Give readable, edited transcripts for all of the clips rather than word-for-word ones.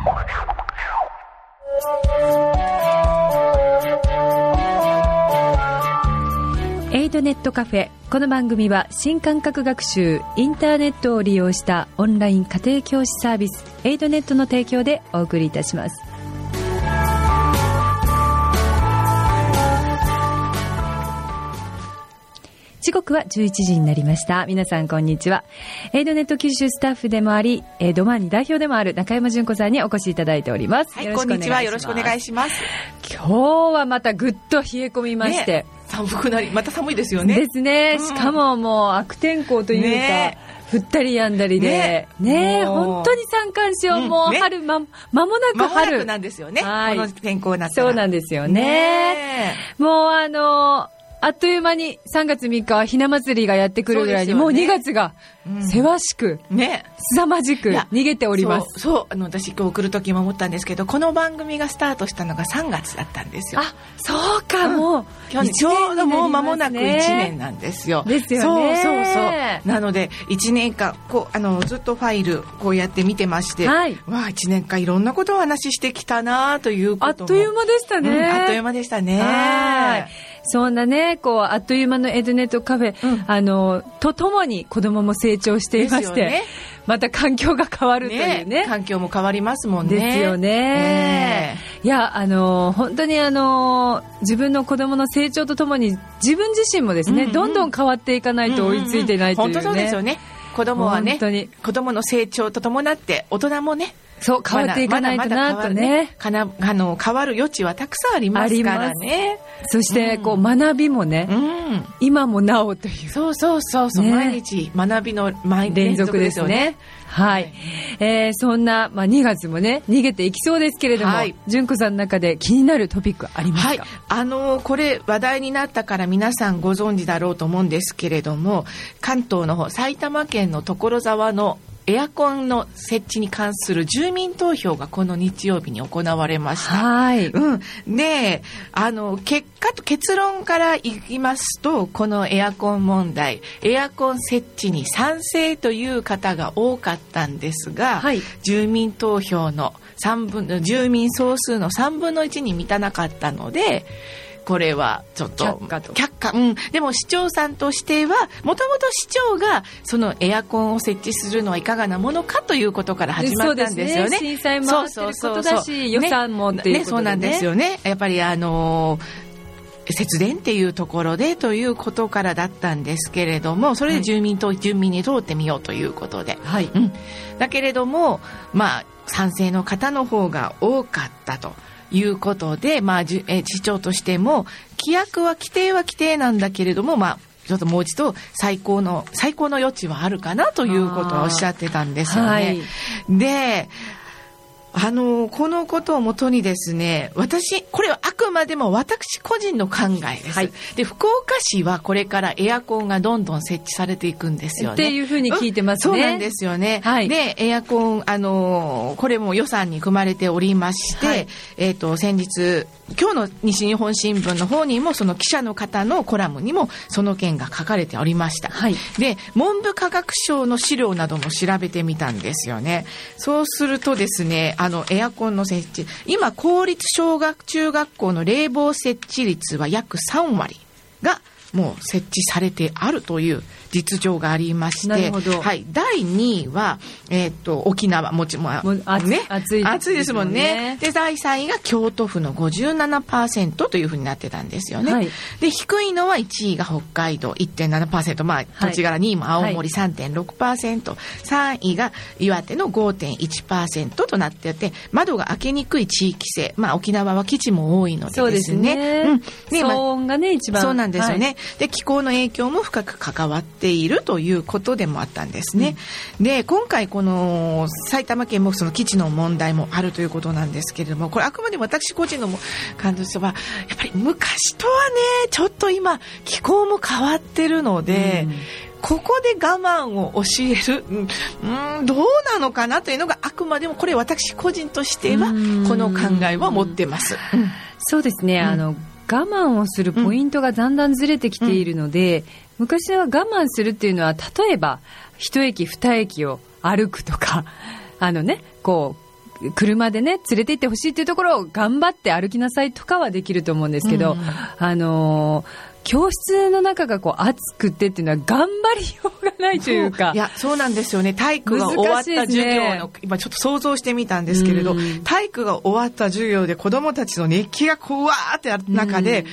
エイドネットカフェ。この番組は新感覚学習インターネットを利用したオンライン家庭教師サービスエイドネットの提供でお送りいたします。時刻は11時になりました。皆さんこんにちは。エイドネット九州スタッフでもありドマンニ代表でもある中山純子さんにお越しいただいております。 はい、こんにちは。よろしくお願いします。 今日はまたぐっと冷え込みまして、 ね、寒くなりまた寒いですよね。 ですね、しかももう悪天候というか、ね、降ったりやんだりでね、本当に三寒四温、もう春、間もなく春、 間もなくなんですよね、 はい、 この天候になったら。 そうなんですよね。もうあっという間に3月3日はひな祭りがやってくるぐらいに、もう2月がせわしく、凄まじく逃げております。 そう私今日来る時も思ったんですけど、この番組がスタートしたのが3月だったんですよ。 あ、そうか、もう今日ちょうどもう間もなく1年なんですよ。 ですよね。 そうなので1年間ずっとファイルこうやって見てまして、 はい、 わあ1年間いろんなことをお話ししてきたなということもあっという間でしたね。 あっという間でしたね。 はい、そんなね、あっという間のエイドネットカフェ、とともに子供も成長していまして、ね、また環境が変わるというね。 環境も変わりますもんね。 ですよね。いや、本当に自分の子供の成長とともに自分自身もですね、どんどん変わっていかないと追いついてないというね。 本当そうですよね。子供はね、子供の成長とともなって大人もね、 そう変わっていかないとなとね、 変わる余地はたくさんありますからね。 そして学びもね、今もなおという、 そう、毎日学びの連続ですよね。 はい、そんな、2月もね逃げていきそうですけれども、純子さんの中で気になるトピックありますか？ はい、これ話題になったから皆さんご存知だろうと思うんですけれども、関東の方、埼玉県の所沢のエアコンの設置に関する住民投票がこの日曜日に行われました。 はい。 で、結論から言いますと、このエアコン問題、エアコン設置に賛成という方が多かったんですが、はい、住民投票の住民総数の3分の1に満たなかったので、これはちょっと却下。でも市長さんとしては、もともと市長がそのエアコンを設置するのはいかがなものかということから始まったんですよね。 震災もあってることだし、予算もっていうことでね。 そうなんですよね。やっぱり節電っていうところでということからだったんですけれども、それで住民に通ってみようということで、はい、だけれども賛成の方の方が多かったということで、市長としても規定は規定なんだけれども、ちょっともう一度最高の余地はあるかなということをおっしゃってたんですよね。はい、で、このことをもとにですね、これはあくまでも私個人の考えです。はい、で、福岡市はこれからエアコンがどんどん設置されていくんですよね。 っていうふうに聞いてますね。 そうなんですよね。はい、で、エアコン、これも予算に組まれておりまして、はい、先日、今日の西日本新聞の方にもその記者の方のコラムにもその件が書かれておりました。はい、で、文部科学省の資料なども調べてみたんですよね。そうするとですね、エアコンの設置、今公立小学中学校の冷房設置率は約3割がもう設置されてあるという実情がありまして、 なるほど。 はい、第2位は、沖縄、もちろんね、暑いですもんね。で、第3位が京都府の 57% というふうになってたんですよね。はい、で、低いのは1位が北海道 1.7%、土地柄2位も青森 3.6%、3位が岩手の 5.1% となっていて、窓が開けにくい地域性、沖縄は基地も多いのでですね。 そうですね。騒音がね、一番。 そうなんですよね。はい、で、気候の影響も深く関わっているということでもあったんですね。で、今回この埼玉県もその基地の問題もあるということなんですけれども、これあくまでも私個人の感情としては、やっぱり昔とはね、ちょっと今気候も変わってるので、ここで我慢を教える、どうなのかなというのが、あくまでもこれ私個人としてはこの考えは持ってます。 そうですね、我慢をするポイントがだんだんずれてきているので、昔は我慢するっていうのは、例えば一駅二駅を歩くとか、 車でね連れて行ってほしいっていうところを頑張って歩きなさいとかはできると思うんですけど、教室の中がこう暑くてっていうのは頑張りようがないというか。 いや、そうなんですよね。体育が終わった授業の、今ちょっと想像してみたんですけれど、体育が終わった授業で子どもたちの熱気がこうわーってある中で、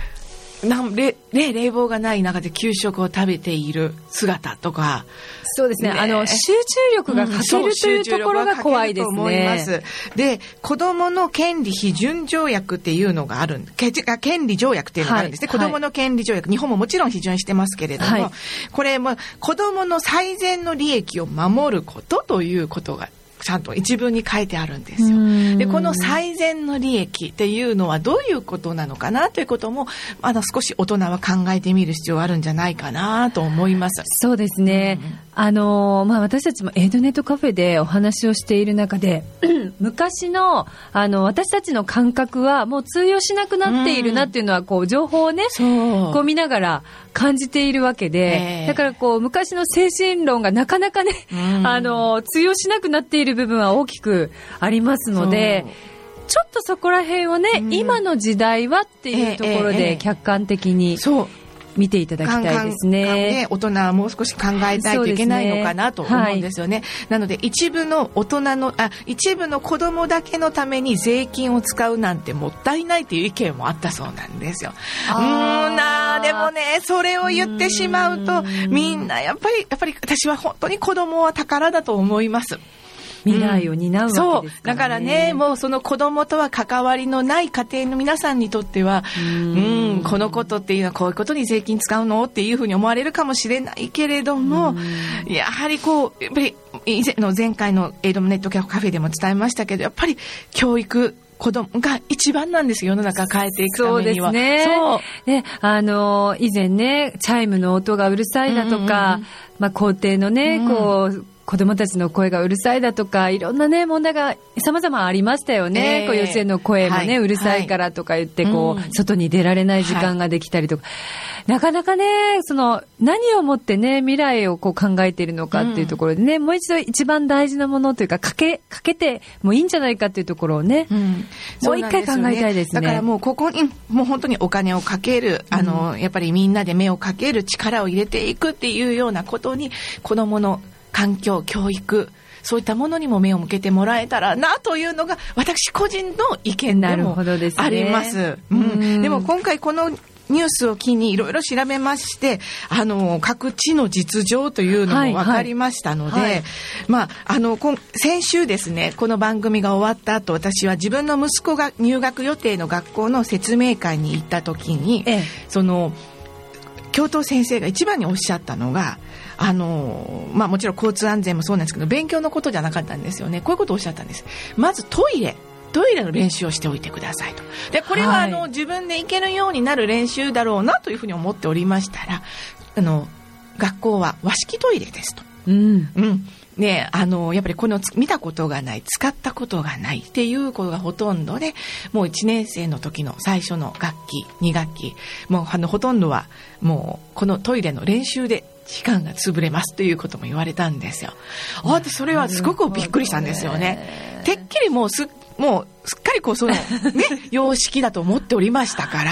冷房がない中で給食を食べている姿とか。 そうですね。集中力が欠けるというところが怖いですね。思います。 で、子供の権利批准条約っていうのがある権利条約っていうのがあるんですね。子供の権利条約。日本ももちろん批准してますけれども、これも子供の最善の利益を守ることということがちゃんと一文に書いてあるんですよ。で、この最善の利益っていうのはどういうことなのかなということもまだ少し大人は考えてみる必要があるんじゃないかなと思います。 そうですね。私たちもエイドネットカフェでお話をしている中で昔の私たちの感覚はもう通用しなくなっているなっていうのはこう情報をねこう見ながら感じているわけで、だからこう昔の精神論がなかなかね通用しなくなっている部分は大きくありますので、ちょっとそこら辺をね、今の時代はっていうところで客観的に見ていただきたいですね。 大人はもう少し考えたいといけないのかなと思うんですよね。なので一部の子供だけのために税金を使うなんてもったいないという意見もあったそうなんですよ。でもね、それを言ってしまうとみんなやっぱり私は本当に子供は宝だと思います。 未来を担うわけですからね。 そうだからね、もうその子供とは関わりのない家庭の皆さんにとってはこのことっていうのはこういうことに税金使うのっていうふうに思われるかもしれないけれども、やはり前回のエイドネットカフェでも伝えましたけど、やっぱり教育子供が一番なんですよ。世の中変えていくためには。 そうですね。そう。以前ね、チャイムの音がうるさいだとか、校庭のね、子供たちの声がうるさいだとか、いろんなね、問題が様々ありましたよね。幼稚園の声もね、うるさいからとか言って、外に出られない時間ができたりとか。なかなかね、何をもってね、未来を考えているのかっていうところでね、もう一度一番大事なものというか、かけてもいいんじゃないかっていうところをね、もう一回考えたいですね。 だからもうここに、もう本当にお金をかける、やっぱりみんなで目をかける力を入れていくっていうようなことに、子供の環境、教育、そういったものにも目を向けてもらえたらなというのが私個人の意見でもあります。でも今回このニュースを機にいろいろ調べまして、各地の実情というのも分かりましたので、先週ですね、この番組が終わった後、私は自分の息子が入学予定の学校の説明会に行った時に、教頭先生が一番におっしゃったのが、もちろん交通安全もそうなんですけど、勉強のことじゃなかったんですよね。こういうことをおっしゃったんです。まずトイレの練習をしておいてくださいと。で、これは自分で行けるようになる練習だろうなというふうに思っておりましたら、学校は和式トイレですと。ね、やっぱり見たことがない、使ったことがないっていうことがほとんどで、もう1年生の時の最初の学期、2学期、もうほとんどはもうこのトイレの練習で時間が潰れますということも言われたんですよ。それはすごくびっくりしたんですよね。てっきりもうすっかり様式だと思っておりましたから、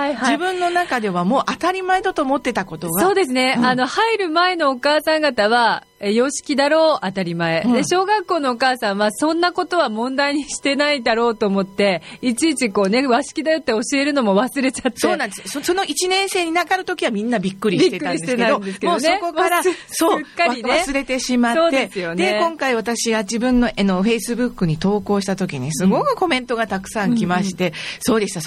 自分の中ではもう当たり前だと思ってたことが。 そうですね。入る前のお母さん方は、様式だろう、当たり前。で、小学校のお母さんは、そんなことは問題にしてないだろうと思って、いちいち和式だよって教えるのも忘れちゃって。 そうなんです。その1年生になかるときはみんなびっくりしてたんですけど、もうそこから、忘れてしまって、で、今回私が自分のFacebook に投稿したときに、すごくコメントがたくさん来まして、そうでした。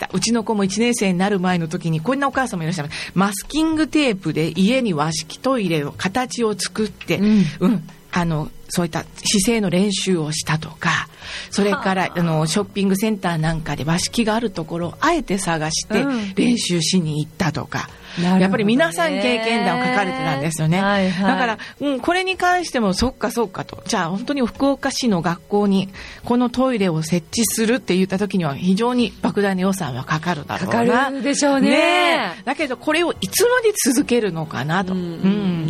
うちの子も1年生になる前の時に、こんなお母さんもいらっしゃいます。マスキングテープで家に和式トイレの形を作って、そういった姿勢の練習をしたとか、それからショッピングセンターなんかで和式があるところをあえて探して練習しに行ったとか、やっぱり皆さん経験談を書かれてたんですよね。だから、これに関してもそっかと、じゃあ本当に福岡市の学校にこのトイレを設置するって言った時には非常に莫大な予算はかかるだろうな。 かかるでしょうね。 だけどこれをいつまで続けるのかなと。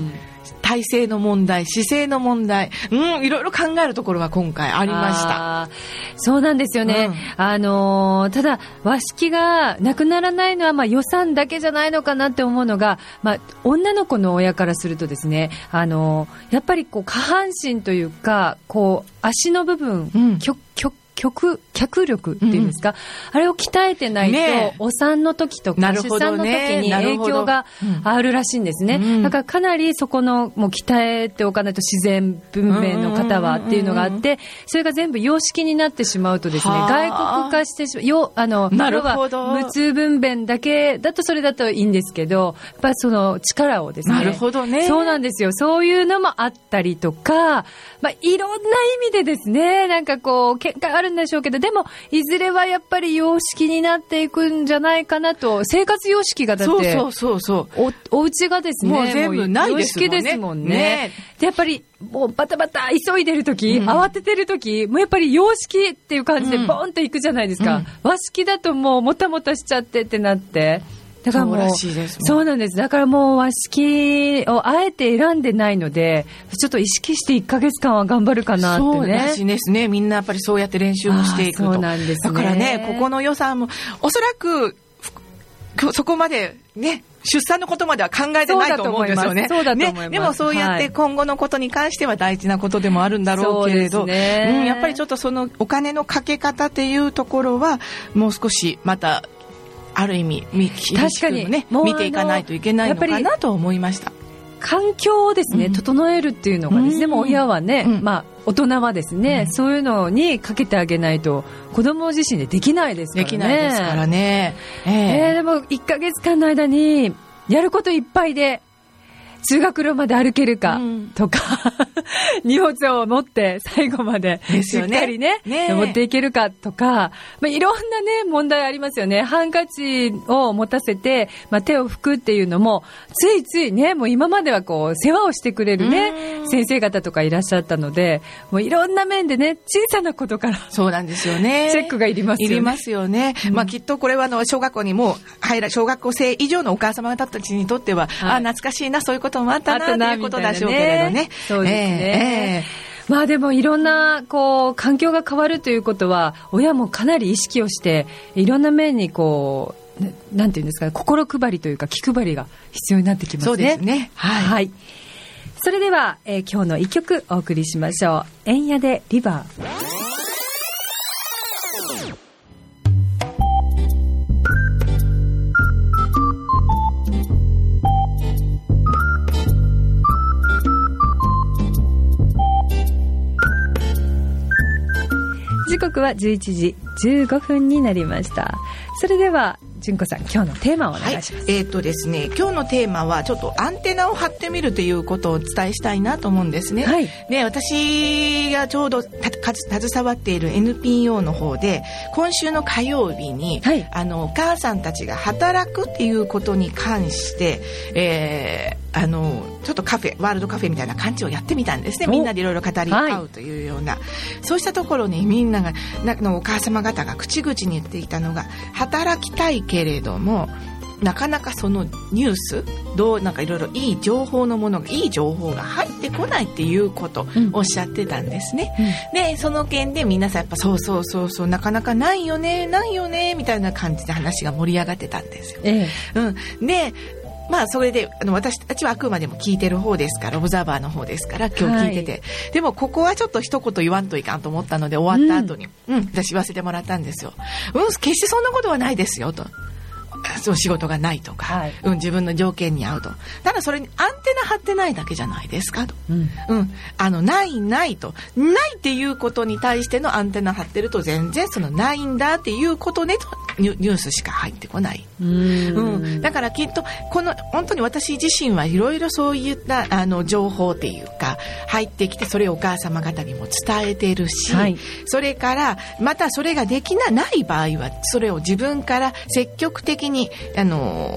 体勢の問題、姿勢の問題、いろいろ考えるところは今回ありました。 そうなんですよね。ただ和式がなくならないのは予算だけじゃないのかなって思うのが、女の子の親からするとですね、やっぱりこう下半身というかこう足の部分、脚力っていうんですか、あれを鍛えてないと、お産の時とか出産の時に影響があるらしいんですね。だからかなりそこのもう鍛えておかないと自然分娩の方はっていうのがあって、それが全部洋式になってしまうとですね、外国化してしまう。要は無痛分娩だけだとそれだといいんですけど、やっぱりその力をですね。 なるほどね。 そうなんですよ。そういうのもあったりとか、いろんな意味でですね、なんかこう喧嘩あるんでしょうけど、でもいずれはやっぱり洋式になっていくんじゃないかなと。生活様式がだってお家がですね、 もう全部ないですもんね。 洋式ですもんね。でやっぱりもうバタバタ急いでる時、慌ててる時、もうやっぱり洋式っていう感じでボーンといくじゃないですか。和式だともうもたもたしちゃってってなって。だからもうそうなんです。だからもう和式をあえて選んでないので、ちょっと意識して1ヶ月間は頑張るかなってね。 そうらしいですね。みんなやっぱりそうやって練習もしていくと。 そうなんですね。 だからね、ここの予算もおそらくそこまでね、出産のことまでは考えてないと思うんですよね。 そうだと思います。 でもそうやって今後のことに関しては大事なことでもあるんだろうけれど、やっぱりちょっとそのお金のかけ方っていうところはもう少しまたある意味厳しくね見ていかないといけないのかなと思いました。 環境をですね、整えるっていうのがですね、もう親はね、大人はですね、そういうのにかけてあげないと子供自身でできないですからね。 できないですからね。 でも1ヶ月間の間にやることいっぱいで通学路まで歩けるかとか、荷物を持って最後までしっかりね持っていけるかとか、いろんなね問題ありますよね。ハンカチを持たせて、手を拭くっていうのもついついね、もう今まではこう世話をしてくれるね先生方とかいらっしゃったので、もういろんな面でね小さなことからそうなんですよね。 チェックがいりますよね。 いりますよね。きっとこれは小学校にも小学校生以上のお母様方たちにとっては、懐かしいな、そういうこともあったなということでしょうけれどね。 そうですね。でもいろんなこう環境が変わるということは、親もかなり意識をしていろんな面にこうなんていうんですか、心配りというか気配りが必要になってきますね。 そうですね。 はい。それでは、今日の一曲お送りしましょう。エンヤでリバー。時刻は11時15分になりました。それでは純子さん、今日のテーマをお願いします。 ですね、今日のテーマはちょっとアンテナを張ってみるということをお伝えしたいなと思うんですね。で、私がちょうど携わっている NPO の方で今週の火曜日に、お母さんたちが働くっていうことに関して、ちょっとワールドカフェみたいな感じをやってみたんですね。みんなでいろいろ語り合うというような、そうしたところにみんながお母様方が口々に言っていたのが、働きたいけれどもなかなかそのニュースなんかいろいろいい情報が入ってこないっていうことをおっしゃってたんですね。でその件で皆さんやっぱそうなかなかないよねみたいな感じで話が盛り上がってたんですよ。でそれで私たちはあくまでも聞いてる方ですから、オブザーバーの方ですから今日聞いてて、でもここはちょっと一言言わんといかんと思ったので、終わった後に、私言わせてもらったんですよ。決してそんなことはないですよと。仕事がないとか、自分の条件に合うと。ただそれにアンテナ張ってないだけじゃないですかと。ないと。ないっていうことに対してのアンテナ張ってると、全然そのないんだっていうことねとニュースしか入ってこない。だからきっと本当に私自身はいろいろそういった情報っていうか入ってきて、それをお母様方にも伝えているし、それからまたそれができない場合はそれを自分から積極的に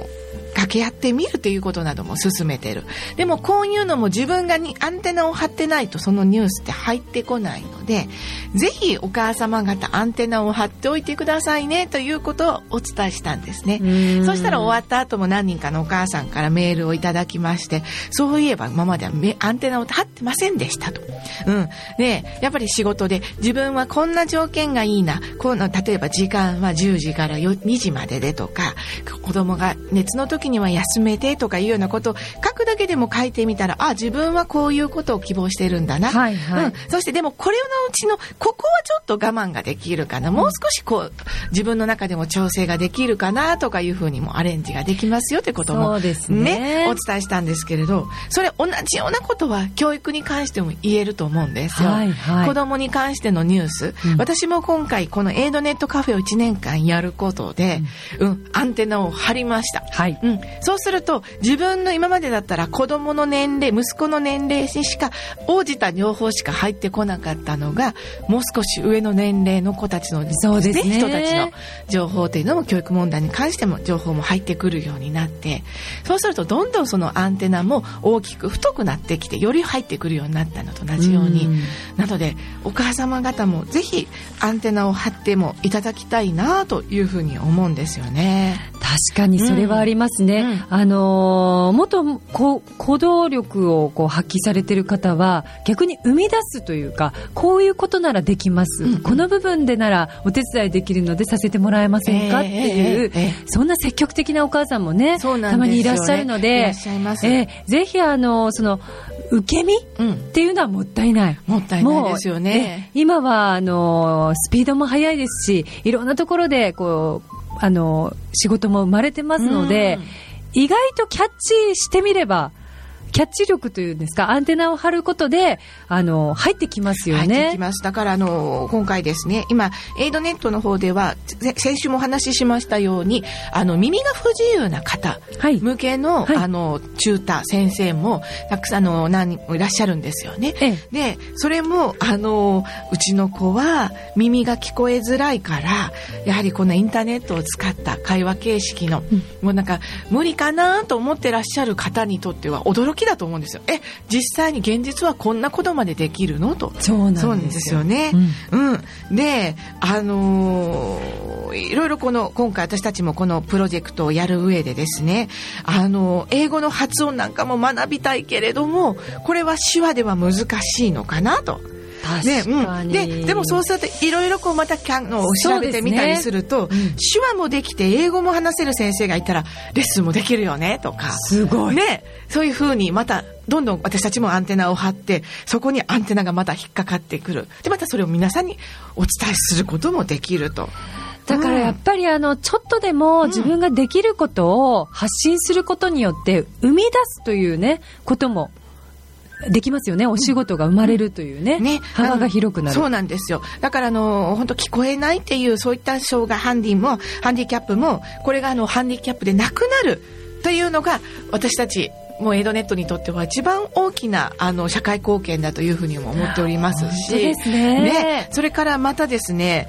掛け合ってみるということなども進めてる。でもこういうのも自分がアンテナを張ってないとそのニュースって入ってこないので、ぜひお母様方アンテナを張っておいてくださいねということをお伝えしたんですね。そしたら終わった後も何人かのお母さんからメールをいただきまして、そういえば今まではアンテナを張ってませんでしたと。でやっぱり仕事で自分はこんな条件がいいな、例えば時間は10時から2時まででとか、子供が熱の時には休めてとかいうようなことを書くだけでも書いてみたら、自分はこういうことを希望してるんだな、そしてでもこれのうちのここはちょっと我慢ができるかな、もう少し自分の中でも調整ができるかなとかいうふうにもアレンジができますよということもお伝えしたんですけれど、それ同じようなことは教育に関しても言えると思うんですよ。子供に関してのニュース、私も今回このエイドネットカフェを1年間やることで、アンテナを張りました。そうすると自分の今までだったら子供の年齢、息子の年齢にしか応じた情報しか入ってこなかったのが、もう少し上の年齢の子たちの人たちの情報というのも、教育問題に関しても情報も入ってくるようになって、そうするとどんどんそのアンテナも大きく太くなってきて、より入ってくるようになったのと同じように、なのでお母様方もぜひアンテナを張ってもいただきたいなというふうに思うんですよね。 確かにそれはありますね。もっと行動力を発揮されている方は逆に生み出すというか、こういうことならできます、この部分でならお手伝いできるのでさせてもらえませんかっていう、そんな積極的なお母さんもね、たまにいらっしゃるので、ぜひその受け身っていうのはもったいない。 もったいないですよね。 今はスピードも速いですし、いろんなところで仕事も生まれてますので、意外とキャッチしてみれば、キャッチ力というんですか、アンテナを張ることで入ってきますよね。 入ってきます。だから今回ですね、今エイドネットの方では先週もお話ししましたように、耳が不自由な方向けの、チューター先生もたくさん何人もいらっしゃるんですよね。でそれもうちの子は耳が聞こえづらいから、やはりこのインターネットを使った会話形式の、もうなんか無理かなと思ってらっしゃる方にとっては驚きだと思うんですよ。実際に現実はこんなことまでできるのと。 そうなんですよね。でいろいろ今回私たちもこのプロジェクトをやる上でですね、英語の発音なんかも学びたいけれども、これは手話では難しいのかなと。でもそうするといろいろまた調べてみたりすると、手話もできて英語も話せる先生がいたらレッスンもできるよねとか、 すごい、 そういうふうにまたどんどん私たちもアンテナを張って、そこにアンテナがまた引っかかってくる。でまたそれを皆さんにお伝えすることもできると。 だからやっぱりちょっとでも自分ができることを発信することによって生み出すというねこともできますよね。お仕事が生まれるというね、幅が広くなる。 そうなんですよ。だから本当聞こえないっていうそういった障害、ハンディキャップも、これがハンディキャップでなくなるというのが、私たちもうエイドネットにとっては一番大きな社会貢献だというふうにも思っておりますし、 そうですね。 それからまたですね、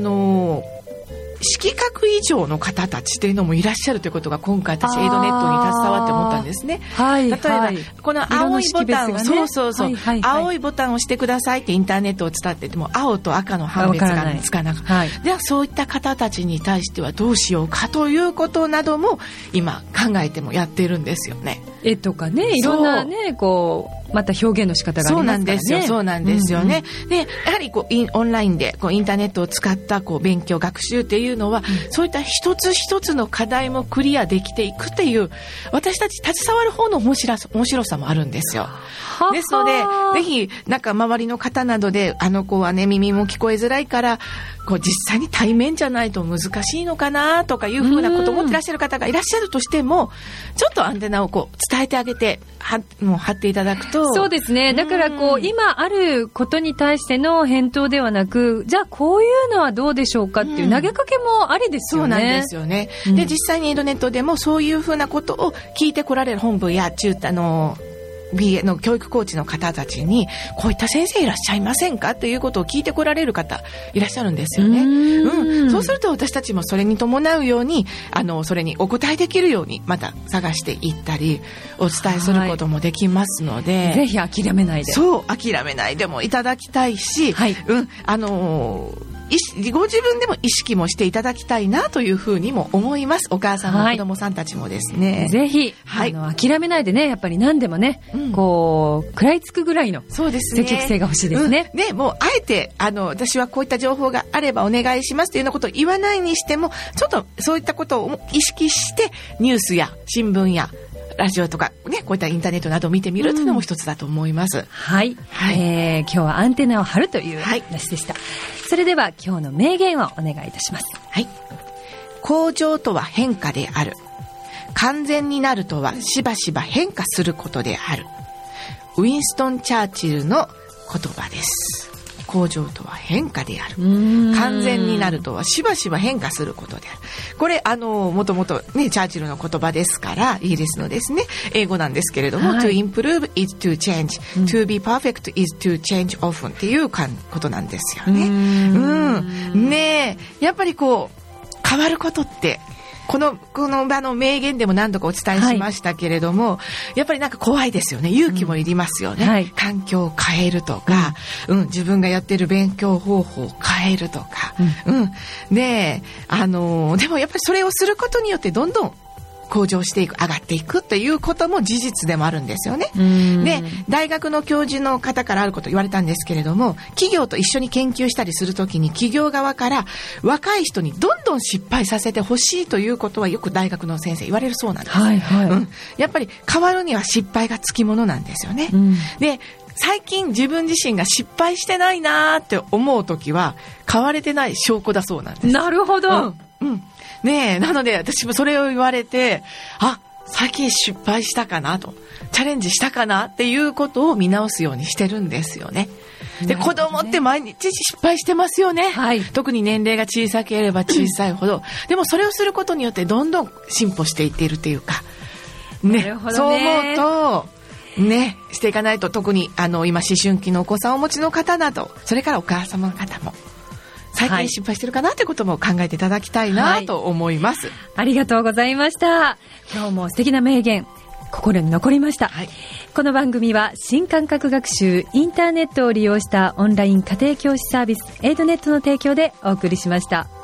色覚異常の方たちというのもいらっしゃるということが、今回私エイドネットに携わって思ったんですね。例えばこの青いボタンを、青いボタンを押してくださいってインターネットを伝ってても青と赤の判別がつかなかった。ではそういった方たちに対してはどうしようかということなども今考えてもやっているんですよね。 絵とかね、いろんなねまた表現の仕方がありますからね。 そうなんですよね。でやはりオンラインでインターネットを使った勉強学習っていうのは、そういった一つ一つの課題もクリアできていくっていう、私たち携わる方の面白さもあるんですよ。ですのでぜひ周りの方などで、子はね耳も聞こえづらいから実際に対面じゃないと難しいのかなとかいうふうなことを思っていらっしゃる方がいらっしゃるとしても、ちょっとアンテナを伝えてあげて貼っていただくと。 そうですね。だから今あることに対しての返答ではなく、じゃあこういうのはどうでしょうかっていう投げかけもありですよね。 そうなんですよね。で実際にエイドネットでもそういうふうなことを聞いてこられる本部や BA の教育コーチの方たちにこういった先生いらっしゃいませんかということを聞いてこられる方いらっしゃるんですよね。そうすると私たちもそれに伴うようにそれにお答えできるようにまた探していったりお伝えすることもできますので、 ぜひ諦めないで、 そう諦めないでもいただきたいし、ご自分でも意識もしていただきたいなというふうにも思います。お母さんも子供さんたちもですね、 ぜひ、諦めないでね、やっぱり何でもね、こう食らいつくぐらいの積極性が欲しいですね。 もうあえて私はこういった情報があればお願いしますというようなことを言わないにしても、ちょっとそういったことを意識してニュースや新聞やラジオとかね、こういったインターネットなどを見てみるというのも一つだと思います。 はい、今日はアンテナを張るという話でした。それでは今日の名言をお願いいたします。 はい。向上とは変化である。完全になるとはしばしば変化することである。ウィンストン・チャーチルの言葉です。向上とは変化である。完全になるとはしばしば変化することである。これもともとねチャーチルの言葉ですから、イギリスのですね英語なんですけれども、to improve is to change、to be perfect is to change often っていうことなんですよね。ねえ、やっぱりこう変わることってこの場の名言でも何度かお伝えしましたけれども、やっぱりなんか怖いですよね。勇気もいりますよね。環境を変えるとか、自分がやってる勉強方法を変えるとか、でもやっぱりそれをすることによってどんどん向上していく、上がっていくということも事実でもあるんですよね。で、大学の教授の方からあること言われたんですけれども、企業と一緒に研究したりするときに企業側から若い人にどんどん失敗させてほしいということはよく大学の先生言われるそうなんです。やっぱり変わるには失敗がつきものなんですよね。で、最近自分自身が失敗してないなーって思うときは変われてない証拠だそうなんです。 なるほど。 ねえ、なので私もそれを言われて、最近失敗したかなと、チャレンジしたかなっていうことを見直すようにしてるんですよね。で、子供って毎日失敗してますよね。特に年齢が小さければ小さいほど。でもそれをすることによってどんどん進歩していっているっていうか、ね、そう思うと、ね、していかないと、特に今思春期のお子さんをお持ちの方など、それからお母様の方も、最近失敗してるかなということも考えていただきたいなと思います。 ありがとうございました。今日も素敵な名言、心に残りました。この番組は新感覚学習インターネットを利用したオンライン家庭教師サービスエイドネットの提供でお送りしました。